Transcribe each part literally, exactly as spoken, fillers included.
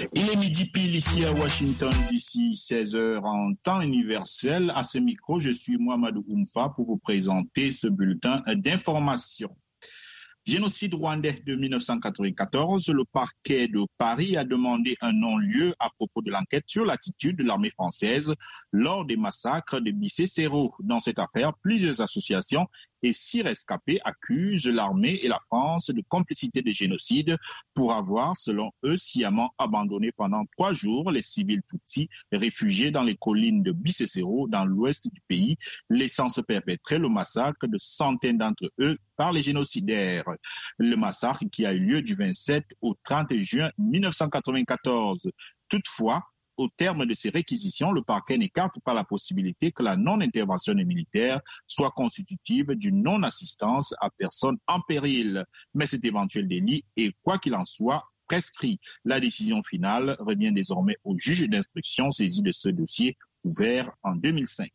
Il est midi pile ici à Washington, D C, seize heures en temps universel. À ce micro, je suis Mohamedou Oumfa pour vous présenter ce bulletin d'information. Génocide rwandais de mille neuf cent quatre-vingt-quatorze, le parquet de Paris a demandé un non-lieu à propos de l'enquête sur l'attitude de l'armée française lors des massacres de Bicécéro. Dans cette affaire, plusieurs associations et six rescapés accusent l'armée et la France de complicité de génocide pour avoir, selon eux, sciemment abandonné pendant trois jours les civils Tutsis réfugiés dans les collines de Bicécéro dans l'ouest du pays, laissant se perpétrer le massacre de centaines d'entre eux par les génocidaires. Le massacre qui a eu lieu du vingt-sept au trente juin mille neuf cent quatre-vingt-quatorze. Toutefois, au terme de ces réquisitions, le parquet n'écarte pas la possibilité que la non-intervention des militaires soit constitutive d'une non-assistance à personne en péril. Mais cet éventuel délit est, quoi qu'il en soit, prescrit. La décision finale revient désormais au juge d'instruction saisi de ce dossier ouvert en deux mille cinq.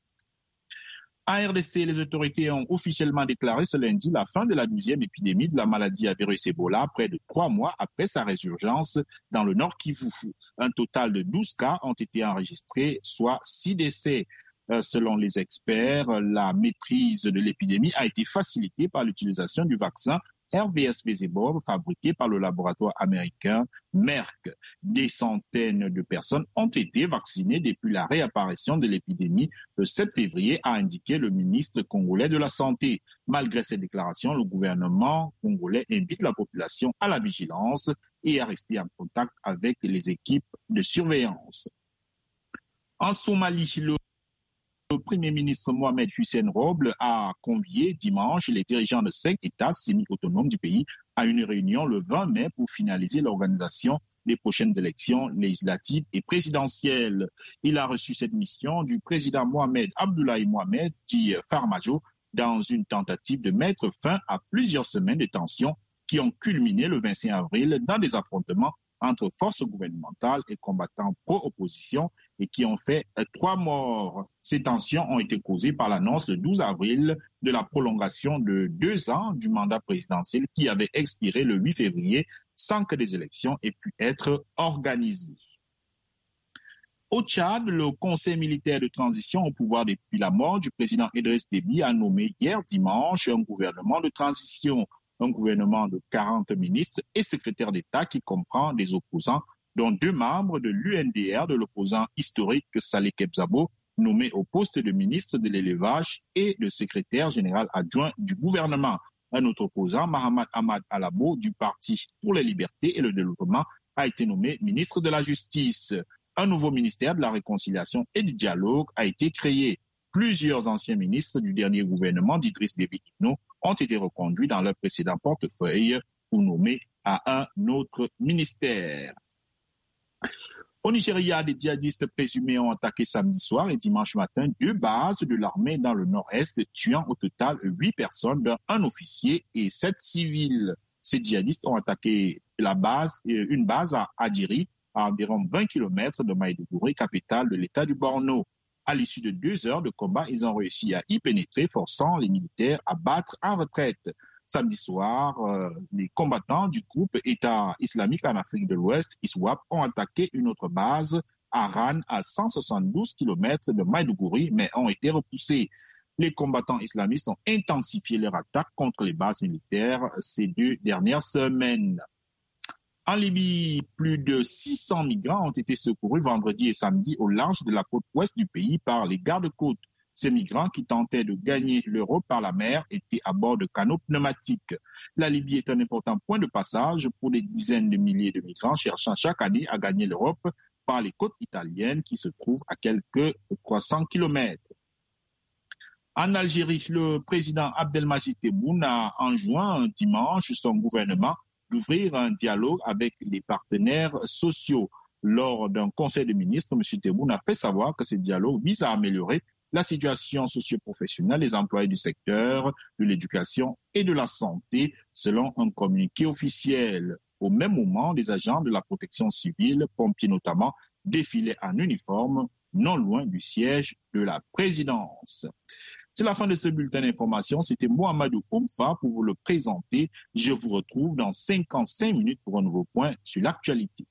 En R D C, les autorités ont officiellement déclaré ce lundi la fin de la douzième épidémie de la maladie à virus Ebola, près de trois mois après sa résurgence dans le Nord Kivu. Un total de douze cas ont été enregistrés, soit six décès. Euh, selon les experts, la maîtrise de l'épidémie a été facilitée par l'utilisation du vaccin R V S Vezebov, fabriqué par le laboratoire américain Merck. Des centaines de personnes ont été vaccinées depuis la réapparition de l'épidémie le sept février, a indiqué le ministre congolais de la Santé. Malgré ces déclarations, le gouvernement congolais invite la population à la vigilance et à rester en contact avec les équipes de surveillance. En Somalie, le Le Premier ministre Mohamed Hussein Roble a convié dimanche les dirigeants de cinq États semi-autonomes du pays à une réunion le vingt mai pour finaliser l'organisation des prochaines élections législatives et présidentielles. Il a reçu cette mission du président Mohamed Abdoulaye Mohamed, dit Farmajo, dans une tentative de mettre fin à plusieurs semaines de tensions qui ont culminé le vingt-cinq avril dans des affrontements entre forces gouvernementales et combattants pro-opposition et qui ont fait trois morts. Ces tensions ont été causées par l'annonce le douze avril de la prolongation de deux ans du mandat présidentiel qui avait expiré le huit février sans que des élections aient pu être organisées. Au Tchad, le Conseil militaire de transition au pouvoir depuis la mort du président Idriss Déby a nommé hier dimanche un gouvernement de transition. Un gouvernement de quarante ministres et secrétaires d'État qui comprend des opposants, dont deux membres de l'U N D R, de l'opposant historique Saleh Kebzabo, nommé au poste de ministre de l'élevage et de secrétaire général adjoint du gouvernement. Un autre opposant, Mahamat Ahmad Alabo, du Parti pour les libertés et le développement, a été nommé ministre de la Justice. Un nouveau ministère de la réconciliation et du dialogue a été créé. Plusieurs anciens ministres du dernier gouvernement d'Idriss Déby Itno ont été reconduits dans leur précédent portefeuille ou nommés à un autre ministère. Au Nigeria, des djihadistes présumés ont attaqué samedi soir et dimanche matin deux bases de l'armée dans le nord-est, tuant au total huit personnes, dont un officier et sept civils. Ces djihadistes ont attaqué la base, une base à Adjiri, à environ vingt kilomètres de Maïdougouri, capitale de l'État du Borno. À l'issue de deux heures de combat, ils ont réussi à y pénétrer, forçant les militaires à battre en retraite. Samedi soir, euh, les combattants du groupe État islamique en Afrique de l'Ouest, I S W A P, ont attaqué une autre base à Ran, à cent soixante-douze kilomètres de Maïdougouri, mais ont été repoussés. Les combattants islamistes ont intensifié leur attaque contre les bases militaires ces deux dernières semaines. En Libye, plus de six cents migrants ont été secourus vendredi et samedi au large de la côte ouest du pays par les gardes-côtes. Ces migrants qui tentaient de gagner l'Europe par la mer étaient à bord de canots pneumatiques. La Libye est un important point de passage pour des dizaines de milliers de migrants cherchant chaque année à gagner l'Europe par les côtes italiennes qui se trouvent à quelques trois cents kilomètres. En Algérie, le président Abdelmadjid Tebboune a enjoint dimanche son gouvernement d'ouvrir un dialogue avec les partenaires sociaux. Lors d'un conseil de ministres, M. Tebboune a fait savoir que ce dialogue vise à améliorer la situation socio-professionnelle des employés du secteur de l'éducation et de la santé, selon un communiqué officiel. Au même moment, des agents de la protection civile, pompiers notamment, défilaient en uniforme, non loin du siège de la présidence. C'est la fin de ce bulletin d'information. C'était Mohamedou Oumfa pour vous le présenter. Je vous retrouve dans cinquante-cinq minutes pour un nouveau point sur l'actualité.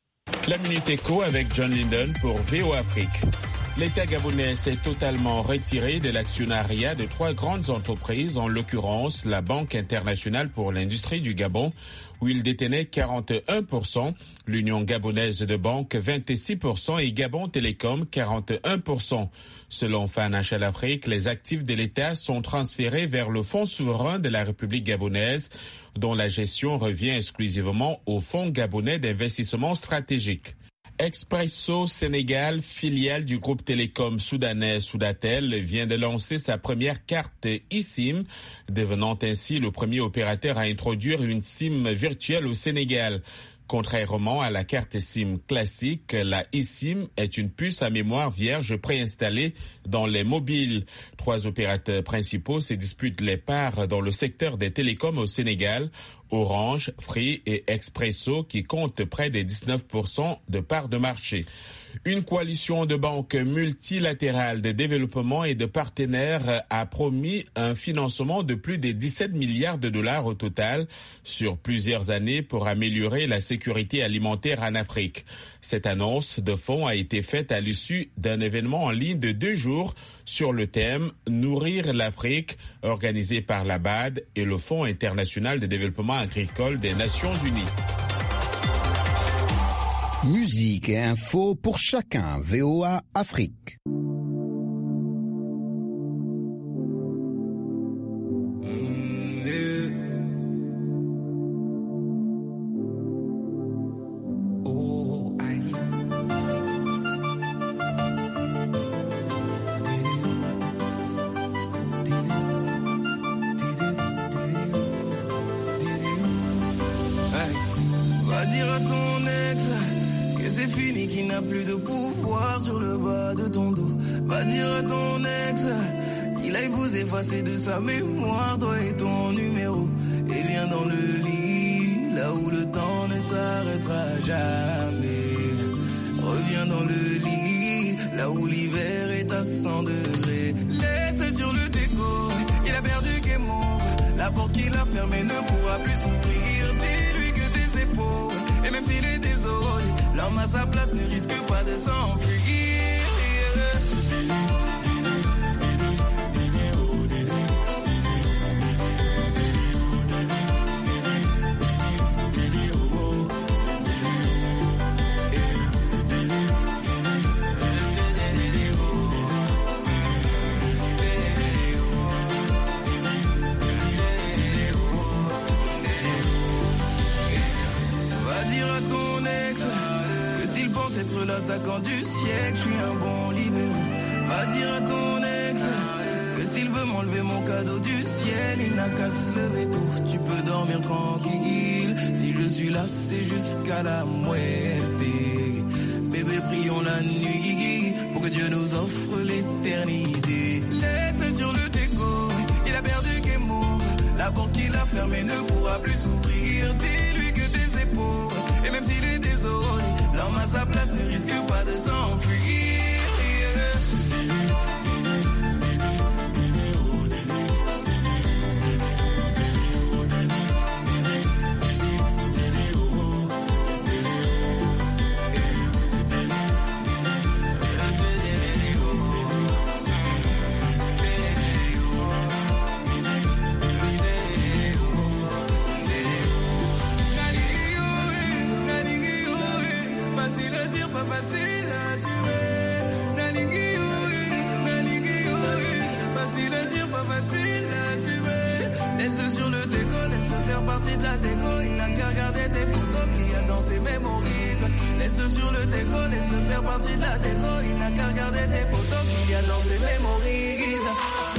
La Minute Éco avec John Linden pour V O Afrique. L'État gabonais s'est totalement retiré de l'actionnariat de trois grandes entreprises, en l'occurrence la Banque internationale pour l'industrie du Gabon, où il détenait quarante et un pour cent, l'Union gabonaise de banques vingt-six pour cent et Gabon Télécom quarante et un pour cent. Selon Financial Afrique, les actifs de l'État sont transférés vers le Fonds souverain de la République gabonaise, dont la gestion revient exclusivement au Fonds gabonais d'investissement stratégique. Expresso Sénégal, filiale du groupe télécom soudanais Soudatel, vient de lancer sa première carte eSIM, devenant ainsi le premier opérateur à introduire une SIM virtuelle au Sénégal. Contrairement à la carte SIM classique, la eSIM est une puce à mémoire vierge préinstallée dans les mobiles. Trois opérateurs principaux se disputent les parts dans le secteur des télécoms au Sénégal: Orange, Free et Expresso, qui comptent près de dix-neuf pour cent de parts de marché. Une coalition de banques multilatérales de développement et de partenaires a promis un financement de plus de dix-sept milliards de dollars au total sur plusieurs années pour améliorer la sécurité alimentaire en Afrique. Cette annonce de fonds a été faite à l'issue d'un événement en ligne de deux jours sur le thème « Nourrir l'Afrique » organisé par la B A D et le Fonds international de développement agricole des Nations unies. Musique et info pour chacun. V O A Afrique. Va dire à ton ex que c'est fini, qu'il n'a plus de pouvoir sur le bas de ton dos. Va dire à ton ex qu'il aille vous effacer de sa mémoire, toi et ton numéro. Et viens dans le lit, là où le temps ne s'arrêtera jamais. Reviens dans le lit, là où l'hiver est à cent degrés. Laisse-le sur le déco, il a perdu game over. La porte qu'il a fermée ne pourra plus s'ouvrir. Dis-lui que tes épaules, et même s'il est désolé, l'homme à sa place ne risque pas de s'enfuir. Être l'attaquant du siècle, je suis un bon libéraux. Va dire à ton ex que s'il veut m'enlever mon cadeau du ciel, il n'a qu'à se lever tôt. Tu peux dormir tranquille, si je suis là c'est jusqu'à la muerte. Bébé, prions la nuit pour que Dieu nous offre l'éternité. Laisse-le sur le déco, il a perdu game over. La porte qu'il a fermée ne pourra plus s'ouvrir. Dis-lui que tes épaules, et même s'il est désolé, l'homme à sa place ne risque pas de s'enfuir. Facile à dire, pas facile à assumer. Nalingi, nalingi, facile à dire, pas facile à assumer. Laisse-le sur le déco, laisse-le faire partie de la déco. Il n'a qu'à regarder tes photos qu'il y a dans ses mémorises. Laisse-le sur le déco, laisse-le faire partie de la déco. Il n'a qu'à regarder tes photos qu'il y a dans ses mémorises.